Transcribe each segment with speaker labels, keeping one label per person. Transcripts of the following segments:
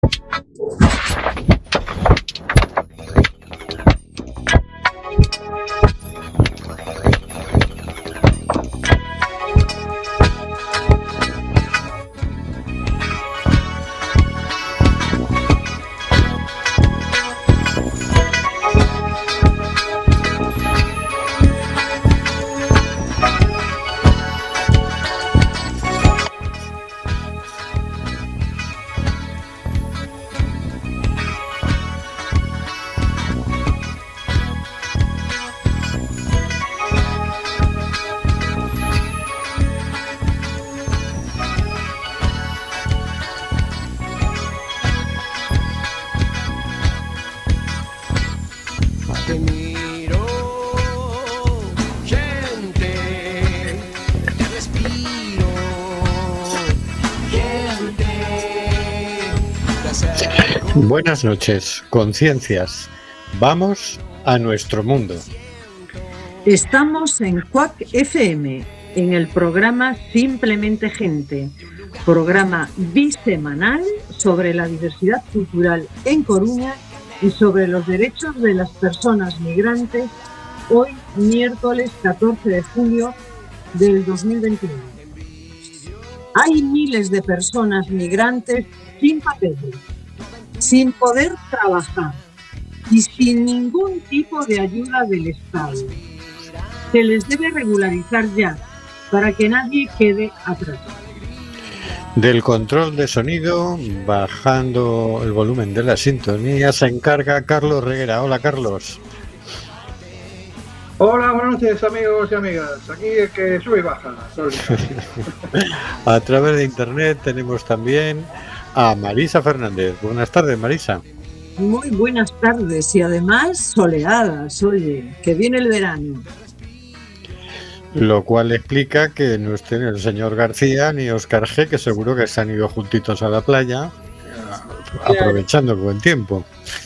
Speaker 1: Buenas noches, conciencias. Vamos a nuestro mundo.
Speaker 2: Estamos en Cuac FM, en el programa Simplemente Gente, programa bisemanal sobre la diversidad cultural en Coruña y sobre los derechos de las personas migrantes, hoy miércoles 14 de julio del 2021. Hay miles de personas migrantes sin papeles, sin poder trabajar y sin ningún tipo de ayuda del Estado. Se les debe regularizar ya, para que nadie quede atrás.
Speaker 1: Del control de sonido, bajando el volumen de la sintonía, se encarga Carlos Reguera. Hola, Carlos.
Speaker 3: Hola, buenas noches, amigos y amigas. Aquí el que sube y baja.
Speaker 1: A través de internet tenemos también a Marisa Fernández. Buenas tardes, Marisa.
Speaker 2: Muy buenas tardes y además soleadas, oye, que viene el verano.
Speaker 1: Lo cual explica que no estén el señor García ni Óscar G, que seguro que se han ido juntitos a la playa, aprovechando el buen tiempo.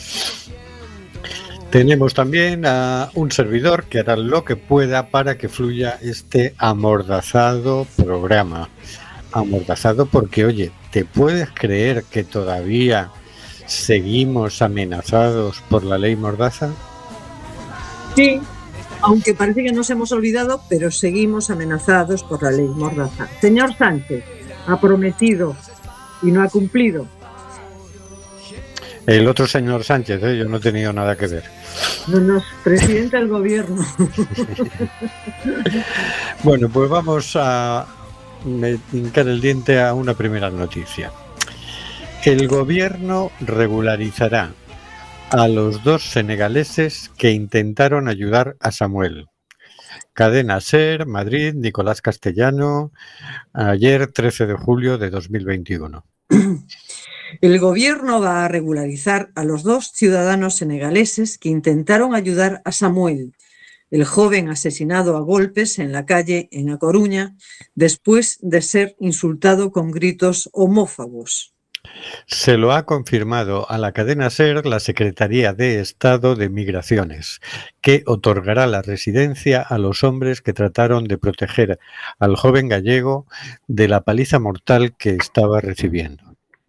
Speaker 1: Tenemos también a un servidor que hará lo que pueda para que fluya este amordazado programa. Amordazado porque, oye, ¿te puedes creer que todavía seguimos amenazados por la ley Mordaza?
Speaker 2: Sí, aunque parece que nos hemos olvidado, pero seguimos amenazados por la ley Mordaza. Señor Sánchez ha prometido y no ha cumplido.
Speaker 1: El otro señor Sánchez, yo no he tenido nada que ver.
Speaker 2: No, presidente del gobierno.
Speaker 1: Bueno, pues vamos a hincar el diente a una primera noticia. El gobierno regularizará a los 2 senegaleses que intentaron ayudar a Samuel. Cadena SER, Madrid, Nicolás Castellano, ayer 13 de julio de 2021.
Speaker 2: El gobierno va a regularizar a los 2 ciudadanos senegaleses que intentaron ayudar a Samuel, el joven asesinado a golpes en la calle en A Coruña, después de ser insultado con gritos homófobos.
Speaker 1: Se lo ha confirmado a la cadena SER la Secretaría de Estado de Migraciones, que otorgará la residencia a los hombres que trataron de proteger al joven gallego de la paliza mortal que estaba recibiendo.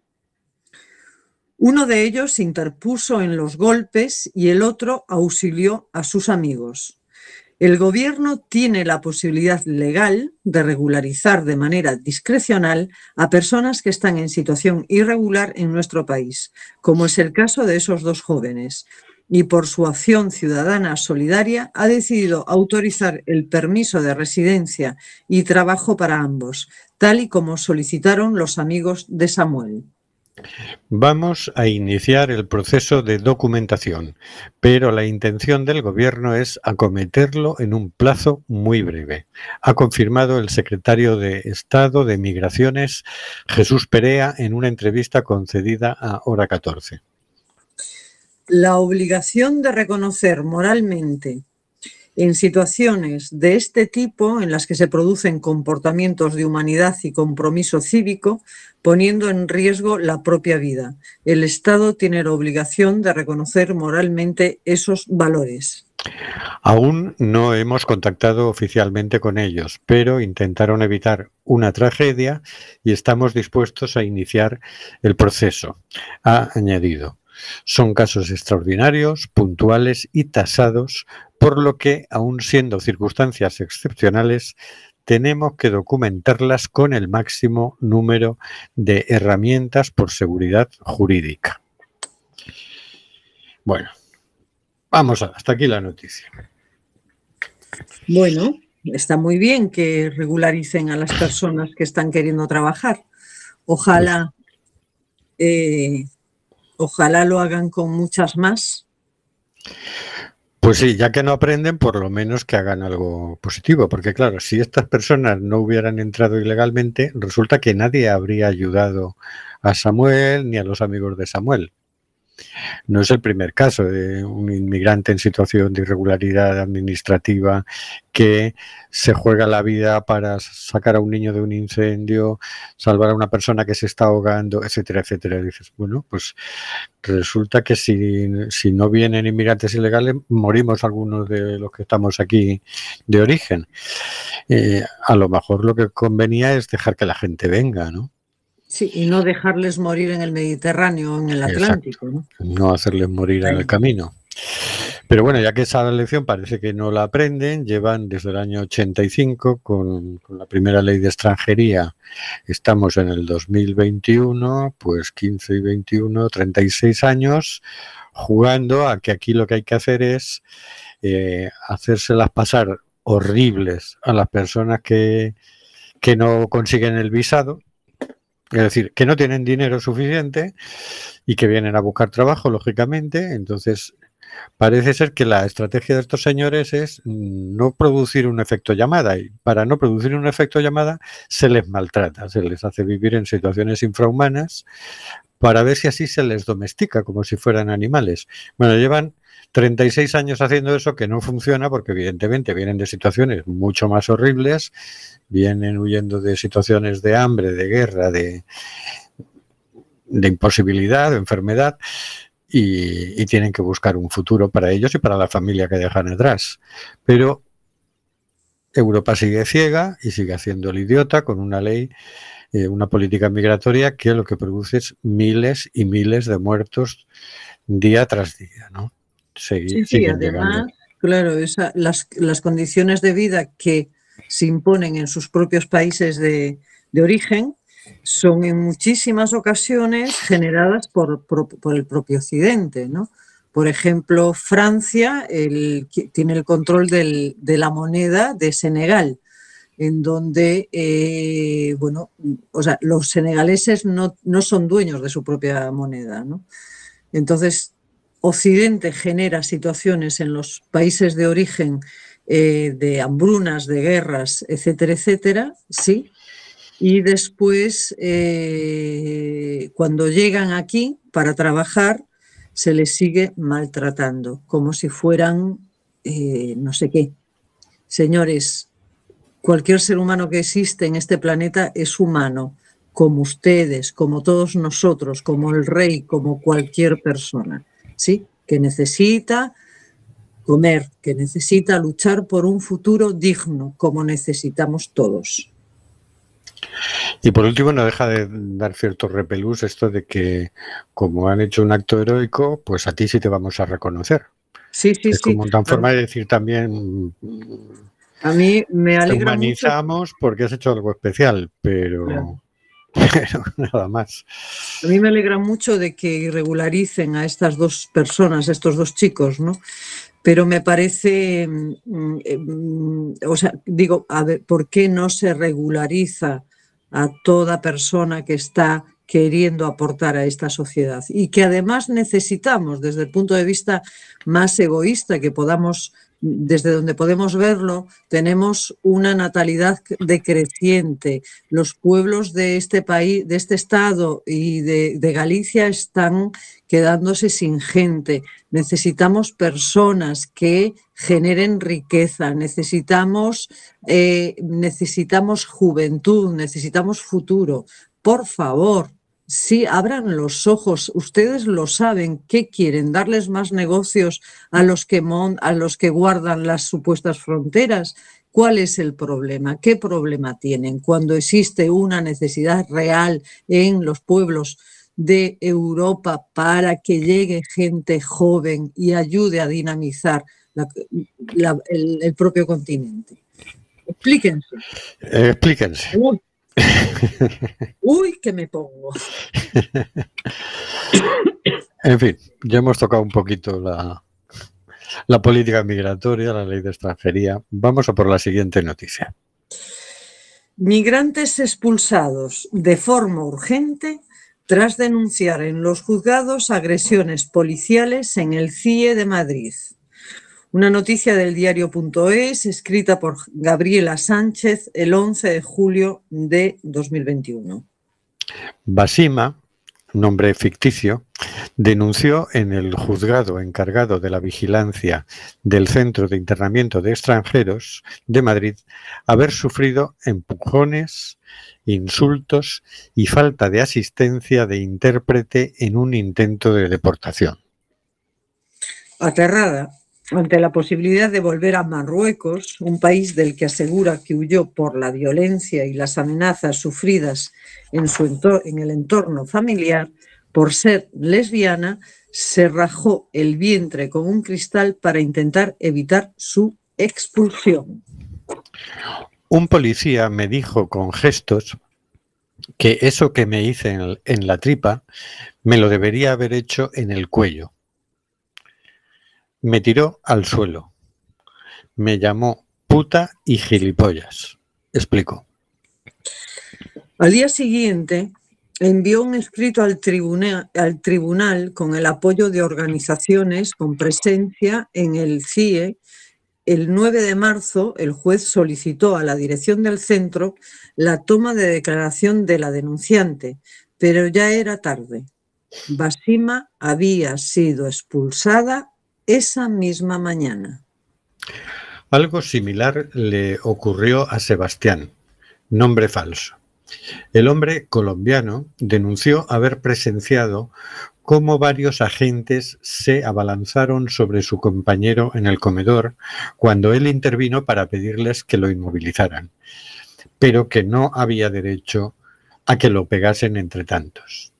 Speaker 2: Uno de ellos se interpuso en los golpes y el otro auxilió a sus amigos. El gobierno tiene la posibilidad legal de regularizar de manera discrecional a personas que están en situación irregular en nuestro país, como es el caso de esos 2 jóvenes, y por su acción ciudadana solidaria ha decidido autorizar el permiso de residencia y trabajo para ambos, tal y como solicitaron los amigos de Samuel.
Speaker 1: Vamos a iniciar el proceso de documentación, pero la intención del gobierno es acometerlo en un plazo muy breve, ha confirmado el secretario de Estado de Migraciones, Jesús Perea, en una entrevista concedida a Hora 14.
Speaker 2: La obligación de reconocer moralmente en situaciones de este tipo en las que se producen comportamientos de humanidad y compromiso cívico, poniendo en riesgo la propia vida. El Estado tiene la obligación de reconocer moralmente esos valores.
Speaker 1: Aún no hemos contactado oficialmente con ellos, pero intentaron evitar una tragedia y estamos dispuestos a iniciar el proceso, ha añadido. Son casos extraordinarios, puntuales y tasados, por lo que, aun siendo circunstancias excepcionales, tenemos que documentarlas con el máximo número de herramientas por seguridad jurídica. Bueno, hasta aquí la noticia.
Speaker 2: Bueno, está muy bien que regularicen a las personas que están queriendo trabajar. Ojalá lo hagan con muchas más.
Speaker 1: Pues sí, ya que no aprenden, por lo menos que hagan algo positivo, porque claro, si estas personas no hubieran entrado ilegalmente, resulta que nadie habría ayudado a Samuel ni a los amigos de Samuel. No es el primer caso de un inmigrante en situación de irregularidad administrativa que se juega la vida para sacar a un niño de un incendio, salvar a una persona que se está ahogando, etcétera, etcétera. Y dices, bueno, pues resulta que si no vienen inmigrantes ilegales, morimos algunos de los que estamos aquí de origen. A lo mejor lo que convenía es dejar que la gente venga, ¿no?
Speaker 2: Sí, y no dejarles morir en el Mediterráneo o en el Atlántico, ¿no?
Speaker 1: No hacerles morir en el camino. Pero bueno, ya que esa lección parece que no la aprenden, llevan desde el año 85 con la primera ley de extranjería. Estamos en el 2021, pues 15 y 21, 36 años, jugando a que aquí lo que hay que hacer es hacérselas pasar horribles a las personas que no consiguen el visado. Es decir, que no tienen dinero suficiente y que vienen a buscar trabajo, lógicamente. Entonces, parece ser que la estrategia de estos señores es no producir un efecto llamada. Y para no producir un efecto llamada, se les maltrata, se les hace vivir en situaciones infrahumanas para ver si así se les domestica, como si fueran animales. Bueno, llevan 36 años haciendo eso, que no funciona porque evidentemente vienen de situaciones mucho más horribles, vienen huyendo de situaciones de hambre, de guerra, de imposibilidad, de enfermedad, y tienen que buscar un futuro para ellos y para la familia que dejan atrás. Pero Europa sigue ciega y sigue haciendo el idiota con una ley, una política migratoria que lo que produce es miles y miles de muertos día tras día, ¿no?
Speaker 2: Sí, además, llegando. Claro, las condiciones de vida que se imponen en sus propios países de origen son en muchísimas ocasiones generadas por el propio Occidente, ¿no? Por ejemplo, Francia tiene el control de la moneda de Senegal, en donde, los senegaleses no son dueños de su propia moneda, ¿no? Entonces, Occidente genera situaciones en los países de origen de hambrunas, de guerras, etcétera, etcétera, sí. Y después, cuando llegan aquí para trabajar, se les sigue maltratando, como si fueran no sé qué. Señores, cualquier ser humano que existe en este planeta es humano, como ustedes, como todos nosotros, como el rey, como cualquier persona, ¿sí? Que necesita comer, que necesita luchar por un futuro digno, como necesitamos todos.
Speaker 1: Y por último, no deja de dar cierto repelús esto de que, como han hecho un acto heroico, pues a ti sí te vamos a reconocer.
Speaker 2: Sí.
Speaker 1: Es como una forma de decir también...
Speaker 2: A mí me alegra
Speaker 1: mucho. Te humanizamos porque has hecho algo especial, pero... Claro. Pero nada más.
Speaker 2: A mí me alegra mucho de que irregularicen a estas dos personas, a estos dos chicos, ¿no? Pero me parece, a ver, ¿por qué no se regulariza a toda persona que está queriendo aportar a esta sociedad? Y que además necesitamos, desde el punto de vista más egoísta que podamos, desde donde podemos verlo, tenemos una natalidad decreciente. Los pueblos de este país, de este estado y de Galicia están quedándose sin gente. Necesitamos personas que generen riqueza, necesitamos juventud, necesitamos futuro. Por favor, Sí, abran los ojos. Ustedes lo saben. ¿Qué quieren? ¿Darles más negocios a los que guardan las supuestas fronteras? ¿Cuál es el problema? ¿Qué problema tienen cuando existe una necesidad real en los pueblos de Europa para que llegue gente joven y ayude a dinamizar el propio continente? Explíquense.
Speaker 1: Explíquense.
Speaker 2: Uy, que me pongo.
Speaker 1: En fin, ya hemos tocado un poquito la política migratoria, la ley de extranjería. Vamos a por la siguiente noticia.
Speaker 2: Migrantes expulsados de forma urgente tras denunciar en los juzgados agresiones policiales en el CIE de Madrid. Una noticia del diario.es escrita por Gabriela Sánchez el 11 de julio de 2021.
Speaker 1: Basima, nombre ficticio, denunció en el juzgado encargado de la vigilancia del Centro de Internamiento de Extranjeros de Madrid haber sufrido empujones, insultos y falta de asistencia de intérprete en un intento de deportación.
Speaker 2: Aterrada ante la posibilidad de volver a Marruecos, un país del que asegura que huyó por la violencia y las amenazas sufridas en el entorno familiar, por ser lesbiana, se rajó el vientre con un cristal para intentar evitar su expulsión.
Speaker 1: Un policía me dijo con gestos que eso que me hice en la tripa me lo debería haber hecho en el cuello. Me tiró al suelo. Me llamó puta y gilipollas, explicó.
Speaker 2: Al día siguiente, envió un escrito al tribunal con el apoyo de organizaciones con presencia en el CIE. El 9 de marzo, el juez solicitó a la dirección del centro la toma de declaración de la denunciante, pero ya era tarde. Basima había sido expulsada esa misma mañana.
Speaker 1: Algo similar le ocurrió a Sebastián, nombre falso. El hombre colombiano denunció haber presenciado cómo varios agentes se abalanzaron sobre su compañero en el comedor cuando él intervino para pedirles que lo inmovilizaran, pero que no había derecho a que lo pegasen entre tantos.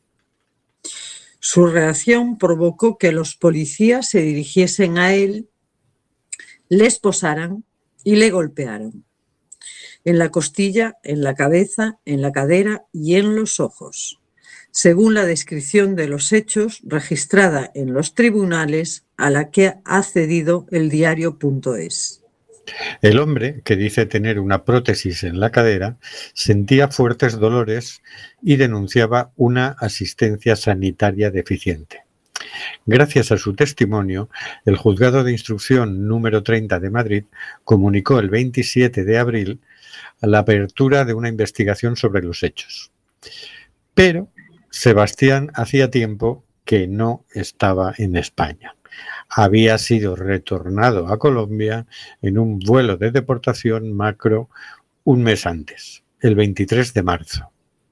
Speaker 2: Su reacción provocó que los policías se dirigiesen a él, le esposaran y le golpearon. En la costilla, en la cabeza, en la cadera y en los ojos, según la descripción de los hechos registrada en los tribunales a la que ha accedido el diario.es.
Speaker 1: El hombre, que dice tener una prótesis en la cadera, sentía fuertes dolores y denunciaba una asistencia sanitaria deficiente. Gracias a su testimonio, el Juzgado de Instrucción número 30 de Madrid comunicó el 27 de abril la apertura de una investigación sobre los hechos. Pero Sebastián hacía tiempo que no estaba en España. Había sido retornado a Colombia en un vuelo de deportación macro un mes antes, el 23 de marzo.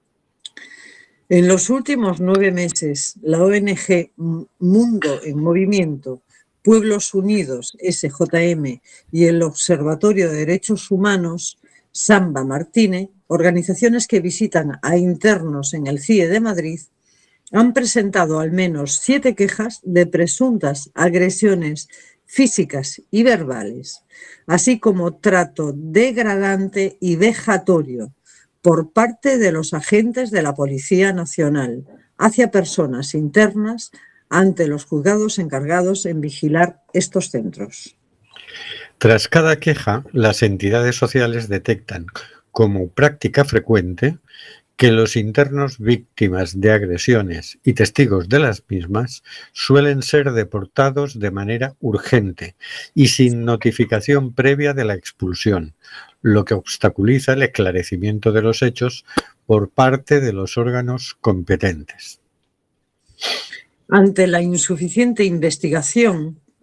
Speaker 2: En los últimos 9 meses, la ONG Mundo en Movimiento, Pueblos Unidos, SJM, y el Observatorio de Derechos Humanos, Samba Martínez, organizaciones que visitan a internos en el CIE de Madrid, han presentado al menos 7 quejas de presuntas agresiones físicas y verbales, así como trato degradante y vejatorio por parte de los agentes de la Policía Nacional hacia personas internas ante los juzgados encargados en vigilar estos centros.
Speaker 1: Tras cada queja, las entidades sociales detectan como práctica frecuente que los internos víctimas de agresiones y testigos de las mismas suelen ser deportados de manera urgente y sin notificación previa de la expulsión, lo que obstaculiza el esclarecimiento de los hechos por parte de los órganos competentes.
Speaker 2: Ante la insuficiente investigación,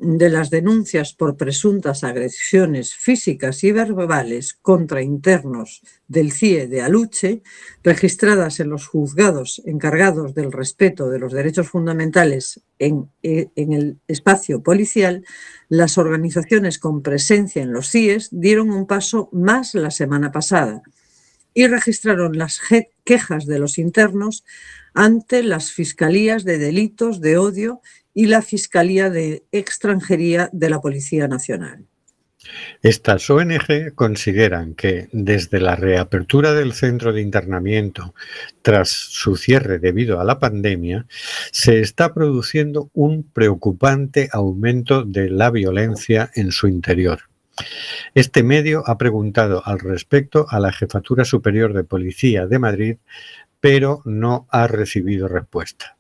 Speaker 2: de las denuncias por presuntas agresiones físicas y verbales contra internos del CIE de Aluche, registradas en los juzgados encargados del respeto de los derechos fundamentales en el espacio policial, las organizaciones con presencia en los CIEs dieron un paso más la semana pasada y registraron las quejas de los internos ante las Fiscalías de Delitos de Odio y la Fiscalía de Extranjería de la Policía Nacional.
Speaker 1: Estas ONG consideran que desde la reapertura del centro de internamiento tras su cierre debido a la pandemia, se está produciendo un preocupante aumento de la violencia en su interior. Este medio ha preguntado al respecto a la Jefatura Superior de Policía de Madrid, pero no ha recibido respuesta.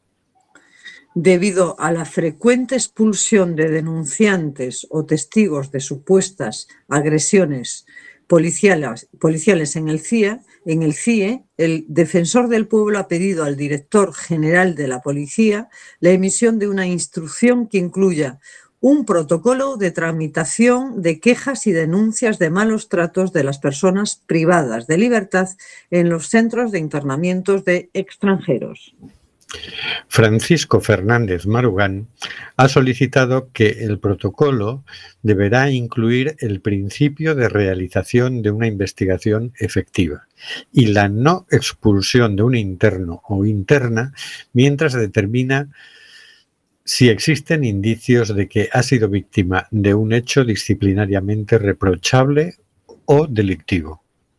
Speaker 2: Debido a la frecuente expulsión de denunciantes o testigos de supuestas agresiones policiales en el CIE, el Defensor del Pueblo ha pedido al Director General de la Policía la emisión de una instrucción que incluya un protocolo de tramitación de quejas y denuncias de malos tratos de las personas privadas de libertad en los centros de internamientos de extranjeros.
Speaker 1: Francisco Fernández Marugán ha solicitado que el protocolo deberá incluir el principio de realización de una investigación efectiva y la no expulsión de un interno o interna mientras determina si existen indicios de que ha sido víctima de un hecho disciplinariamente reprochable o delictivo.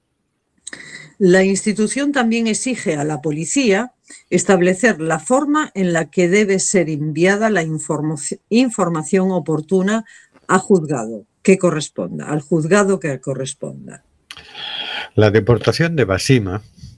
Speaker 2: La institución también exige a la policía establecer la forma en la que debe ser enviada la información oportuna al juzgado que corresponda.
Speaker 1: La deportación de Basima,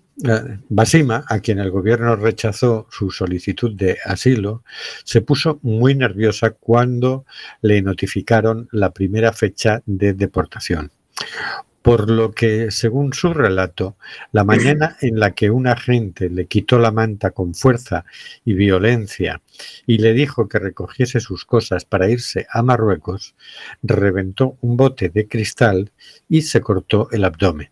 Speaker 1: a quien el gobierno rechazó su solicitud de asilo, se puso muy nerviosa cuando le notificaron la primera fecha de deportación. Por lo que, según su relato, la mañana en la que un agente le quitó la manta con fuerza y violencia y le dijo que recogiese sus cosas para irse a Marruecos, reventó un bote de cristal y se cortó el abdomen.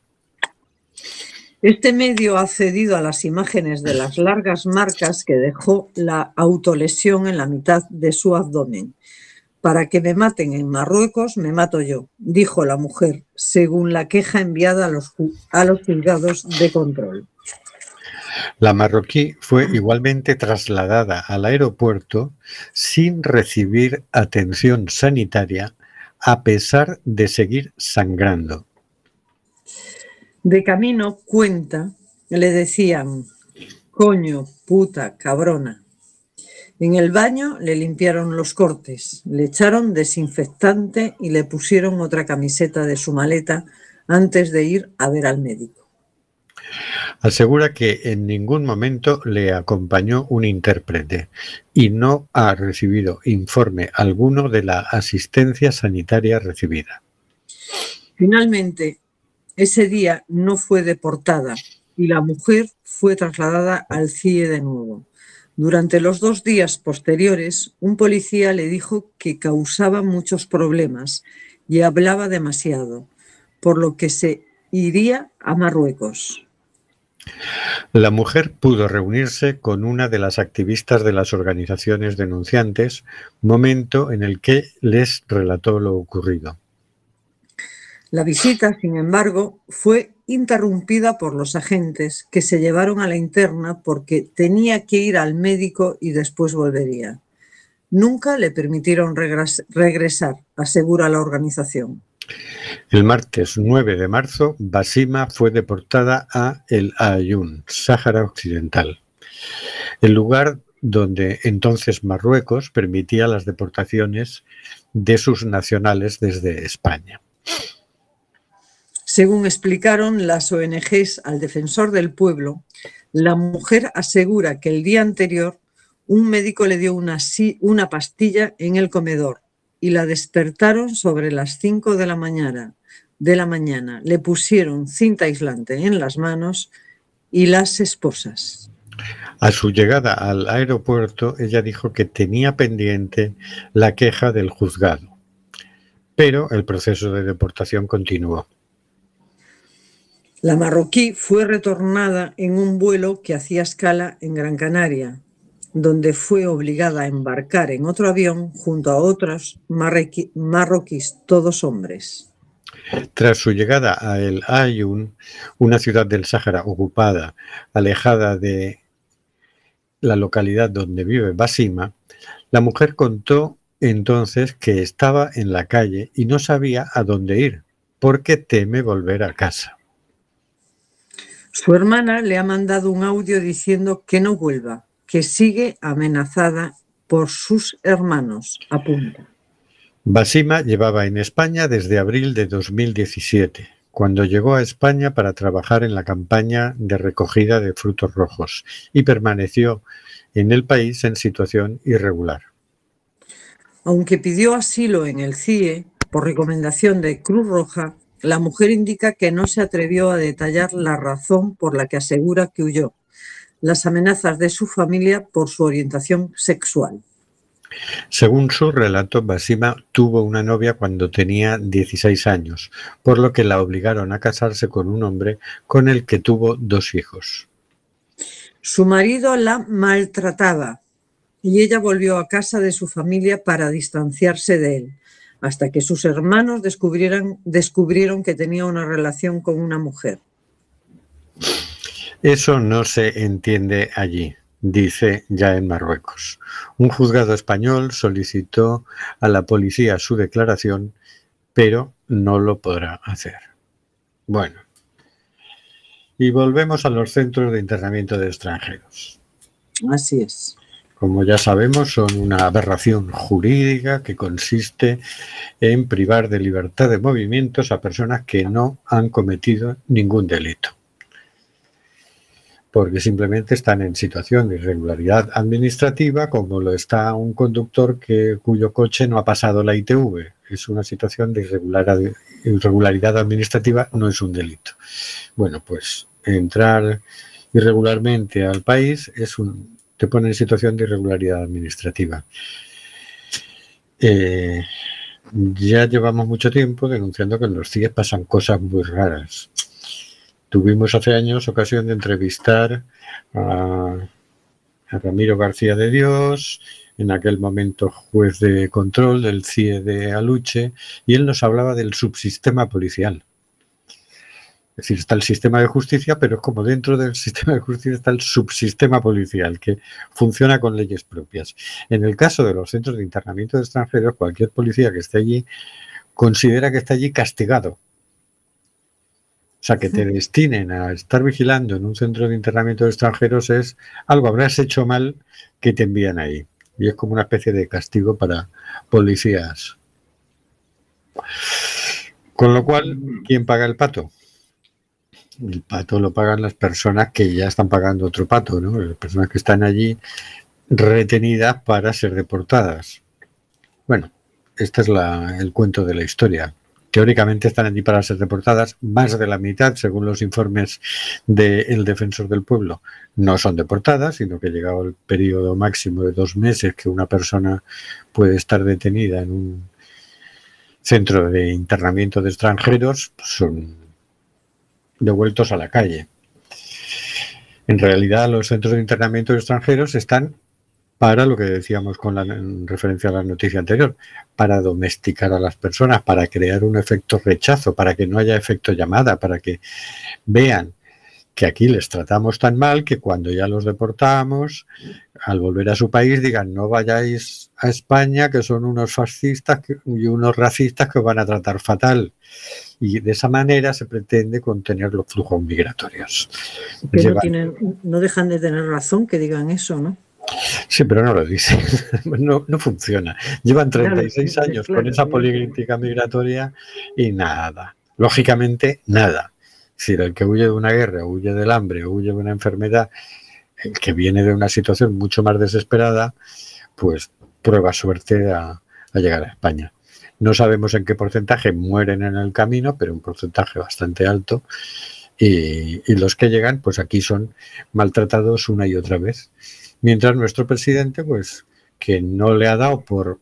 Speaker 2: Este medio ha accedido a las imágenes de las largas marcas que dejó la autolesión en la mitad de su abdomen. Para que me maten en Marruecos, me mato yo, dijo la mujer, según la queja enviada a los juzgados de control.
Speaker 1: La marroquí fue igualmente trasladada al aeropuerto sin recibir atención sanitaria, a pesar de seguir sangrando.
Speaker 2: De camino, cuenta, le decían, coño, puta, cabrona. En el baño le limpiaron los cortes, le echaron desinfectante y le pusieron otra camiseta de su maleta antes de ir a ver al médico.
Speaker 1: Asegura que en ningún momento le acompañó un intérprete y no ha recibido informe alguno de la asistencia sanitaria recibida.
Speaker 2: Finalmente, ese día no fue deportada y la mujer fue trasladada al CIE de nuevo. Durante los 2 días posteriores, un policía le dijo que causaba muchos problemas y hablaba demasiado, por lo que se iría a Marruecos.
Speaker 1: La mujer pudo reunirse con una de las activistas de las organizaciones denunciantes, momento en el que les relató lo ocurrido.
Speaker 2: La visita, sin embargo, fue interrumpida por los agentes que se llevaron a la interna porque tenía que ir al médico y después volvería. Nunca le permitieron regresar, asegura la organización.
Speaker 1: El martes 9 de marzo, Basima fue deportada a El Aaiún, Sáhara Occidental, el lugar donde entonces Marruecos permitía las deportaciones de sus nacionales desde España.
Speaker 2: Según explicaron las ONGs al Defensor del Pueblo, la mujer asegura que el día anterior un médico le dio una pastilla en el comedor y la despertaron sobre las 5 de la mañana. Le pusieron cinta aislante en las manos y las esposas.
Speaker 1: A su llegada al aeropuerto, ella dijo que tenía pendiente la queja del juzgado, pero el proceso de deportación continuó.
Speaker 2: La marroquí fue retornada en un vuelo que hacía escala en Gran Canaria, donde fue obligada a embarcar en otro avión junto a otros marroquíes, todos hombres.
Speaker 1: Tras su llegada a El Aaiún, una ciudad del Sáhara ocupada, alejada de la localidad donde vive Basima, la mujer contó entonces que estaba en la calle y no sabía a dónde ir, porque teme volver a casa.
Speaker 2: Su hermana le ha mandado un audio diciendo que no vuelva, que sigue amenazada por sus hermanos, apunta.
Speaker 1: Basima llevaba en España desde abril de 2017, cuando llegó a España para trabajar en la campaña de recogida de frutos rojos y permaneció en el país en situación irregular.
Speaker 2: Aunque pidió asilo en el CIE por recomendación de Cruz Roja, la mujer indica que no se atrevió a detallar la razón por la que asegura que huyó, las amenazas de su familia por su orientación sexual.
Speaker 1: Según su relato, Basima tuvo una novia cuando tenía 16 años, por lo que la obligaron a casarse con un hombre con el que tuvo 2 hijos.
Speaker 2: Su marido la maltrataba y ella volvió a casa de su familia para distanciarse de él, hasta que sus hermanos descubrieron que tenía una relación con una mujer.
Speaker 1: Eso no se entiende allí, dice ya en Marruecos. Un juzgado español solicitó a la policía su declaración, pero no lo podrá hacer. Bueno, y volvemos a los centros de internamiento de extranjeros.
Speaker 2: Así es.
Speaker 1: Como ya sabemos, son una aberración jurídica que consiste en privar de libertad de movimientos a personas que no han cometido ningún delito, porque simplemente están en situación de irregularidad administrativa, como lo está un conductor cuyo coche no ha pasado la ITV. Es una situación de irregularidad administrativa, no es un delito. Bueno, pues entrar irregularmente al país te pone en situación de irregularidad administrativa. Ya llevamos mucho tiempo denunciando que en los CIE pasan cosas muy raras. Tuvimos hace años ocasión de entrevistar a Ramiro García de Dios, en aquel momento juez de control del CIE de Aluche, y él nos hablaba del subsistema policial. Es decir, está el sistema de justicia, pero es como dentro del sistema de justicia está el subsistema policial, que funciona con leyes propias. En el caso de los centros de internamiento de extranjeros, cualquier policía que esté allí considera que está allí castigado. O sea, que te destinen a estar vigilando en un centro de internamiento de extranjeros es algo habrás hecho mal que te envían ahí. Y es como una especie de castigo para policías. Con lo cual, ¿quién paga el pato? El pato lo pagan las personas que ya están pagando otro pato, ¿no? Las personas que están allí retenidas para ser deportadas. Bueno, este es el cuento de la historia. Teóricamente están allí para ser deportadas, más de la mitad, según los informes del Defensor del Pueblo, no son deportadas, sino que llegado el periodo máximo de 2 meses que una persona puede estar detenida en un centro de internamiento de extranjeros, son devueltos a la calle. En realidad, los centros de internamiento de extranjeros están para lo que decíamos en referencia a la noticia anterior, para domesticar a las personas, para crear un efecto rechazo, para que no haya efecto llamada, para que vean que aquí les tratamos tan mal que cuando ya los deportamos, al volver a su país digan no vayáis a España que son unos fascistas y unos racistas que os van a tratar fatal. Y de esa manera se pretende contener los flujos migratorios.
Speaker 2: Que no dejan de tener razón que digan eso, ¿no?
Speaker 1: Sí, pero no lo dicen. No funciona. Llevan 36 años con esa política migratoria y nada. Lógicamente, nada. Es decir, el que huye de una guerra, huye del hambre, huye de una enfermedad, el que viene de una situación mucho más desesperada, pues prueba suerte a llegar a España. No sabemos en qué porcentaje mueren en el camino, pero un porcentaje bastante alto. y los que llegan, pues aquí son maltratados una y otra vez. Mientras nuestro presidente, pues, que no le ha dado por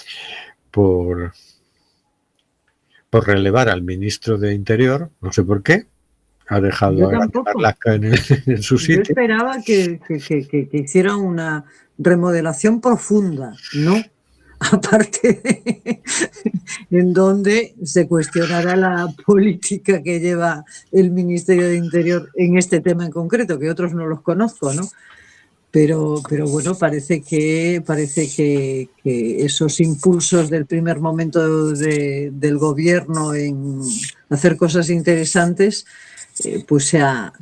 Speaker 1: relevar al ministro de Interior, no sé por qué, ha dejado a Marlaska en su sitio.
Speaker 2: Yo esperaba que hiciera una remodelación profunda, ¿no? Aparte en donde se cuestionará la política que lleva el Ministerio de Interior en este tema en concreto, que otros no los conozco, ¿no? Pero bueno, parece que esos impulsos del primer momento del gobierno en hacer cosas interesantes, pues se ha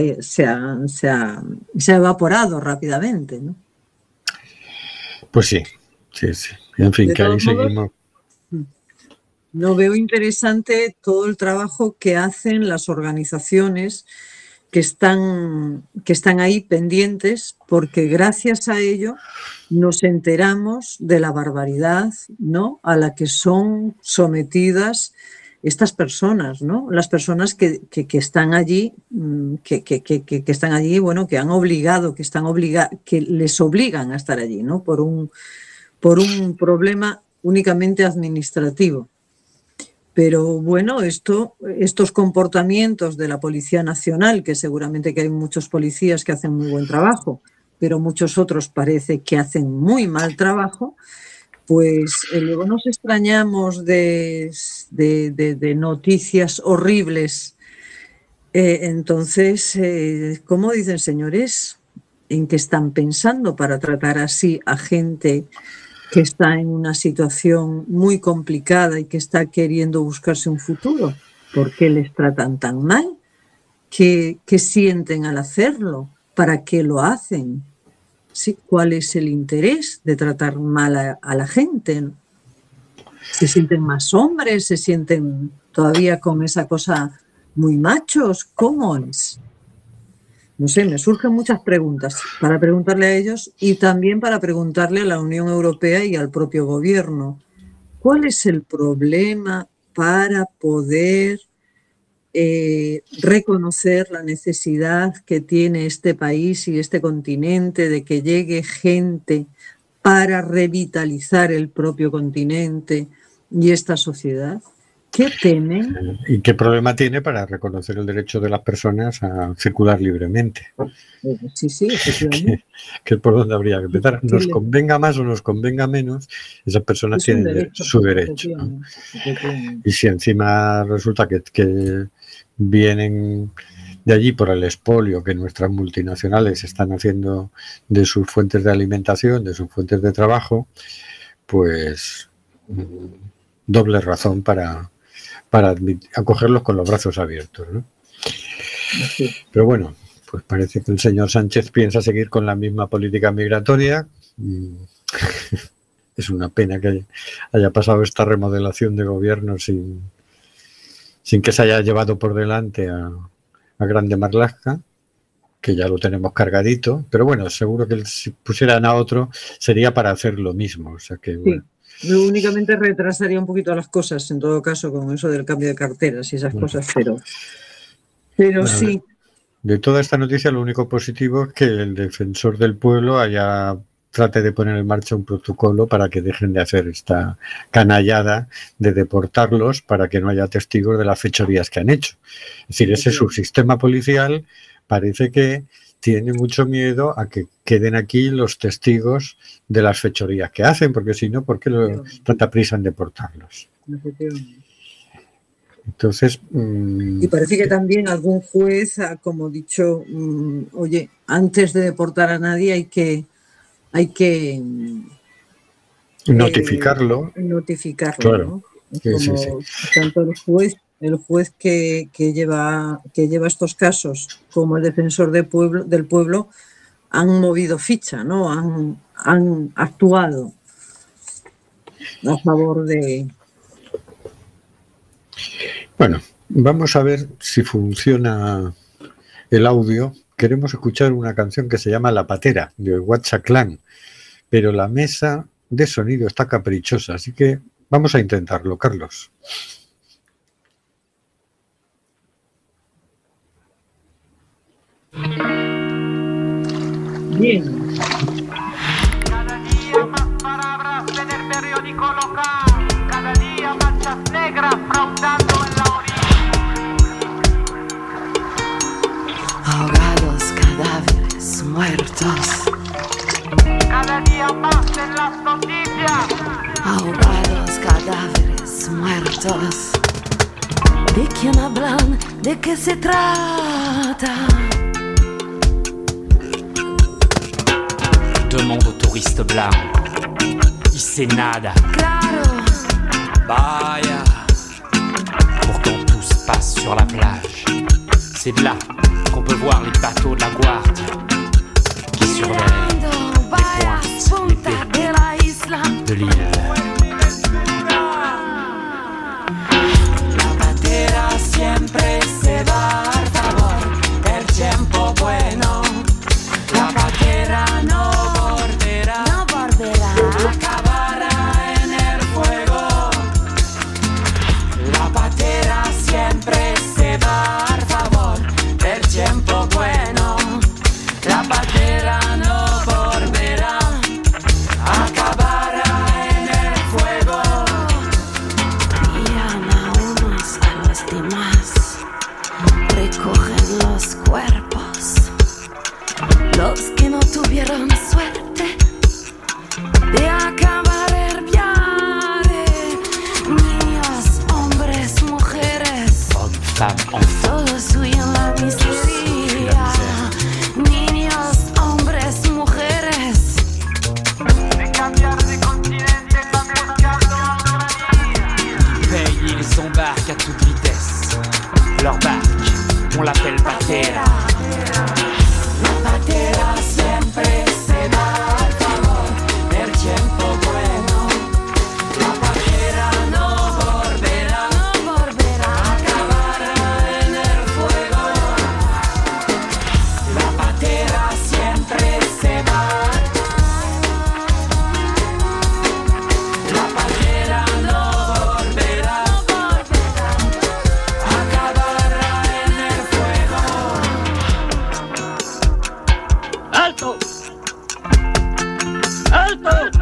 Speaker 2: evaporado rápidamente, ¿no?
Speaker 1: Pues sí. En fin, que ahí seguimos.
Speaker 2: No veo interesante todo el trabajo que hacen las organizaciones que están ahí pendientes, porque gracias a ello nos enteramos de la barbaridad, ¿no?, a la que son sometidas estas personas, ¿no? Las personas que están allí, que están allí, bueno, que han obligado, que les obligan a estar allí, ¿no? Por un problema únicamente administrativo. Pero bueno, estos comportamientos de la Policía Nacional, que seguramente que hay muchos policías que hacen muy buen trabajo, pero muchos otros parece que hacen muy mal trabajo, pues luego nos extrañamos de noticias horribles. Entonces, ¿cómo dicen, señores? ¿En qué están pensando para tratar así a gente que está en una situación muy complicada y que está queriendo buscarse un futuro? ¿Por qué les tratan tan mal? ¿Qué sienten al hacerlo? ¿Para qué lo hacen? ¿Sí? ¿Cuál es el interés de tratar mal a la gente? ¿Se sienten más hombres? ¿Se sienten todavía con esa cosa muy machos? ¿Cómo es? No sé, me surgen muchas preguntas para preguntarle a ellos y también para preguntarle a la Unión Europea y al propio gobierno. ¿Cuál es el problema para poder reconocer la necesidad que tiene este país y este continente de que llegue gente para revitalizar el propio continente y esta sociedad? ¿Qué temen?
Speaker 1: ¿Y qué problema tiene para reconocer el derecho de las personas a circular libremente?
Speaker 2: Sí, efectivamente.
Speaker 1: Que es por donde habría que empezar. Nos convenga más o nos convenga menos, esas personas tienen su derecho, ¿no? Y si encima resulta que vienen de allí por el expolio que nuestras multinacionales están haciendo de sus fuentes de alimentación, de sus fuentes de trabajo, pues doble razón para acogerlos con los brazos abiertos, ¿no?
Speaker 2: Sí.
Speaker 1: Pero bueno, pues parece que el señor Sánchez piensa seguir con la misma política migratoria. Es una pena que haya pasado esta remodelación de gobierno sin que se haya llevado por delante a Grande Marlaska, que ya lo tenemos cargadito, pero bueno, seguro que si pusieran a otro sería para hacer lo mismo, o sea que bueno.
Speaker 2: Sí, únicamente retrasaría un poquito las cosas, en todo caso, con eso del cambio de carteras y esas cosas, pero sí.
Speaker 1: De toda esta noticia, lo único positivo es que el defensor del pueblo trate de poner en marcha un protocolo para que dejen de hacer esta canallada de deportarlos para que no haya testigos de las fechorías que han hecho. Es decir, ese subsistema policial parece que tiene mucho miedo a que queden aquí los testigos de las fechorías que hacen, porque si no, ¿por qué tanta prisa en deportarlos? Entonces,
Speaker 2: y parece que también algún juez ha como dicho, oye, antes de deportar a nadie hay que
Speaker 1: notificarlo.
Speaker 2: Notificarlo,
Speaker 1: claro.
Speaker 2: ¿no?
Speaker 1: Sí.
Speaker 2: Tanto el juez que lleva estos casos como el defensor del pueblo han movido ficha, ¿no? Han actuado a favor de...
Speaker 1: Bueno, vamos a ver si funciona el audio. Queremos escuchar una canción que se llama La Patera, de Guachaclán, pero la mesa de sonido está caprichosa, así que vamos a intentarlo, Carlos.
Speaker 2: Bien.
Speaker 4: Cada día más palabras en el periódico local, cada día manchas negras fraudando en la orilla.
Speaker 5: Ahogados cadáveres muertos.
Speaker 4: Cada día más en las noticias.
Speaker 5: Ahogados cadáveres muertos. ¿De quién hablan? ¿De qué se trata?
Speaker 6: Je demande aux touristes blancs, il sait nada.
Speaker 5: Claro.
Speaker 6: Vaya. Pourtant tout se passe sur la plage. C'est de là qu'on peut voir les bateaux de la Guardia qui surveillent
Speaker 5: Mirando varias puntas de la isla.
Speaker 6: de l'île.
Speaker 5: La patera siempre se va a favor del tiempo bueno. La patera no volverá, acabará en el fuego. La patera siempre se va a favor del tiempo bueno. La patera no volverá, acabará en el fuego. Miran a unos a los demás, recogen los cuerpos. Los que no tuvieron suerte de acabar el viaje, niños, hombres, mujeres,
Speaker 6: Hommes, femmes, enfants.
Speaker 5: todos huyen la miseria. Niños, hombres, mujeres,
Speaker 4: De cambiar de continente están buscando autonomía.
Speaker 6: Pays, ils embarquent à toute vitesse. Leur barque, on l'appelle patera.
Speaker 5: la patera siempre se va a favor del tiempo bueno. La patera no volverá, acabará en el fuego. La patera siempre se va. La patera no volverá, acabará en el fuego.
Speaker 3: ¡Alto! ¡Alto!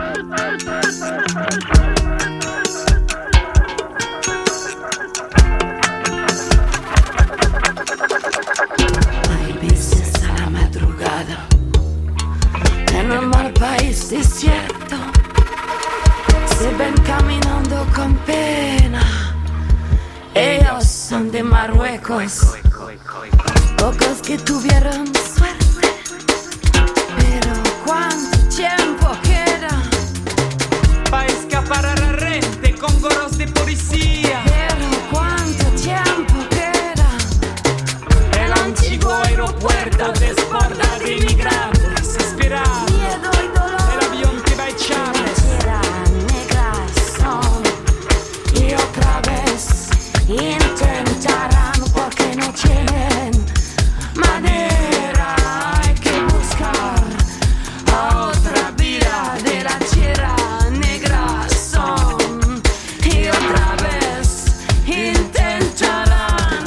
Speaker 5: Hay veces a la madrugada, en un mal país desierto, se ven caminando con pena. Ellos son de Marruecos, pocos que tuvieron suerte. Pero ¿cuánto tiempo queda?
Speaker 6: Pa' escapar a la rente con gorros de policía.
Speaker 5: Pero ¿cuánto tiempo queda?
Speaker 6: El antiguo aeropuerto desborda de inmigrantes esperados.
Speaker 5: Miedo y dolor.
Speaker 6: El avión que va a echarles.
Speaker 5: Tierra negras son. Y otra vez intentarán porque no tienen manera. Hay que buscar a otra vida de la tierra negra son. Y otra vez intentarán.